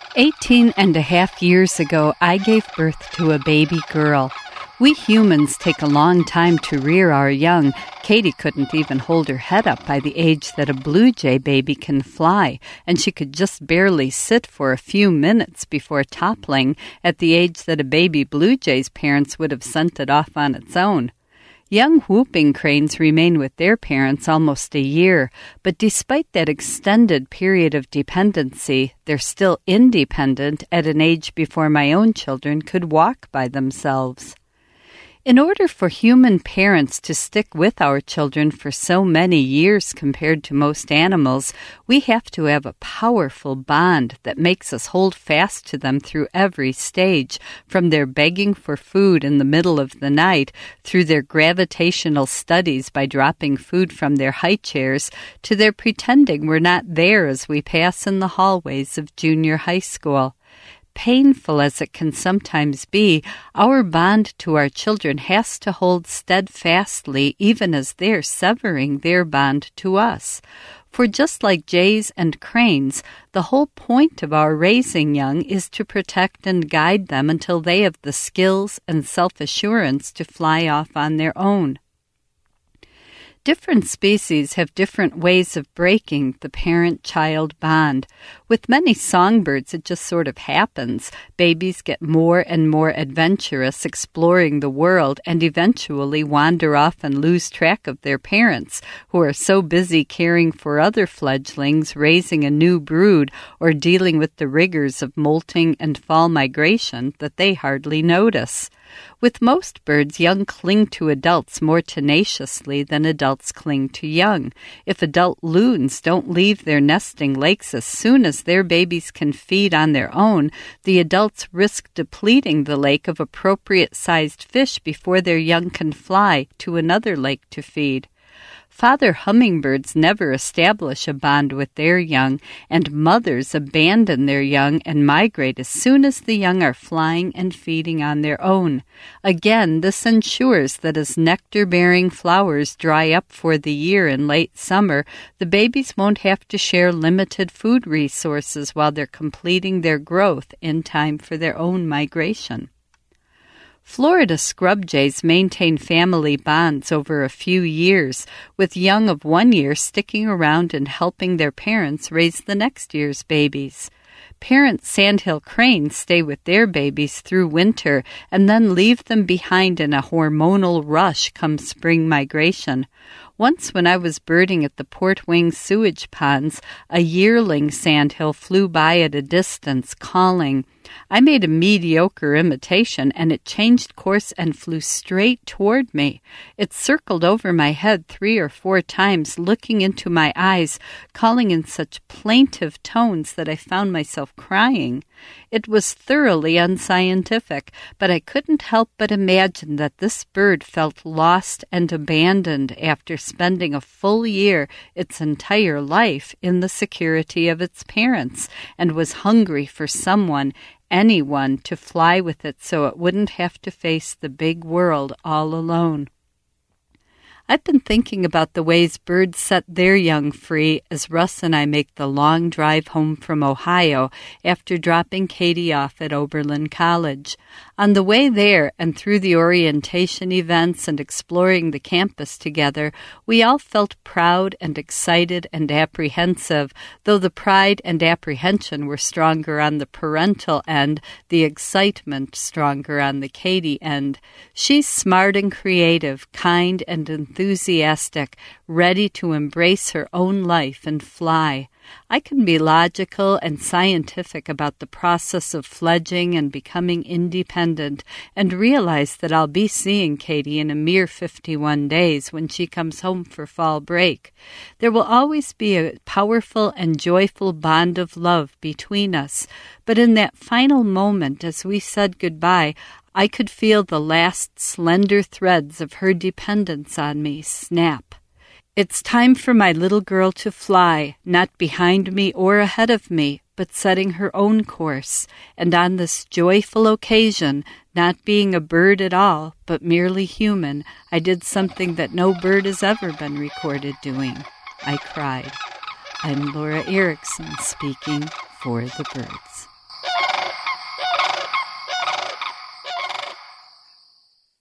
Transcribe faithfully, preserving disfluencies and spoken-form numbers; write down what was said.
Eighteen and a half years ago, I gave birth to a baby girl. We humans take a long time to rear our young. Katie couldn't even hold her head up by the age that a blue jay baby can fly, and she could just barely sit for a few minutes before toppling at the age that a baby blue jay's parents would have sent it off on its own. Young whooping cranes remain with their parents almost a year, but despite that extended period of dependency, they're still independent at an age before my own children could walk by themselves. In order for human parents to stick with our children for so many years compared to most animals, we have to have a powerful bond that makes us hold fast to them through every stage, from their begging for food in the middle of the night, through their gravitational studies by dropping food from their high chairs, to their pretending we're not there as we pass in the hallways of junior high school. Painful as it can sometimes be, our bond to our children has to hold steadfastly even as they're severing their bond to us. For just like jays and cranes, the whole point of our raising young is to protect and guide them until they have the skills and self-assurance to fly off on their own. Different species have different ways of breaking the parent-child bond. With many songbirds, it just sort of happens. Babies get more and more adventurous, exploring the world, and eventually wander off and lose track of their parents, who are so busy caring for other fledglings, raising a new brood, or dealing with the rigors of molting and fall migration that they hardly notice. With most birds, young cling to adults more tenaciously than adults cling to young. If adult loons don't leave their nesting lakes as soon as their babies can feed on their own, the adults risk depleting the lake of appropriate-sized fish before their young can fly to another lake to feed. Father hummingbirds never establish a bond with their young, and mothers abandon their young and migrate as soon as the young are flying and feeding on their own. Again, this ensures that as nectar-bearing flowers dry up for the year in late summer, the babies won't have to share limited food resources while they're completing their growth in time for their own migration. Florida scrub jays maintain family bonds over a few years, with young of one year sticking around and helping their parents raise the next year's babies. Parent sandhill cranes stay with their babies through winter and then leave them behind in a hormonal rush come spring migration. Once when I was birding at the Port Wing sewage ponds, a yearling sandhill flew by at a distance, calling. I made a mediocre imitation, and it changed course and flew straight toward me. It circled over my head three or four times, looking into my eyes, calling in such plaintive tones that I found myself crying. It was thoroughly unscientific, but I couldn't help but imagine that this bird felt lost and abandoned after spending a full year, its entire life, in the security of its parents, and was hungry for someone, anyone, to fly with it so it wouldn't have to face the big world all alone. I've been thinking about the ways birds set their young free as Russ and I make the long drive home from Ohio after dropping Katie off at Oberlin College. On the way there and through the orientation events and exploring the campus together, we all felt proud and excited and apprehensive, though the pride and apprehension were stronger on the parental end, the excitement stronger on the Katie end. She's smart and creative, kind and enthusiastic, ready to embrace her own life and fly. I can be logical and scientific about the process of fledging and becoming independent, and realize that I'll be seeing Katie in a mere fifty-one days when she comes home for fall break. There will always be a powerful and joyful bond of love between us, but in that final moment as we said goodbye, I could feel the last slender threads of her dependence on me snap. It's time for my little girl to fly, not behind me or ahead of me, but setting her own course, and on this joyful occasion, not being a bird at all, but merely human, I did something that no bird has ever been recorded doing. I cried. I'm Laura Erickson speaking for the birds.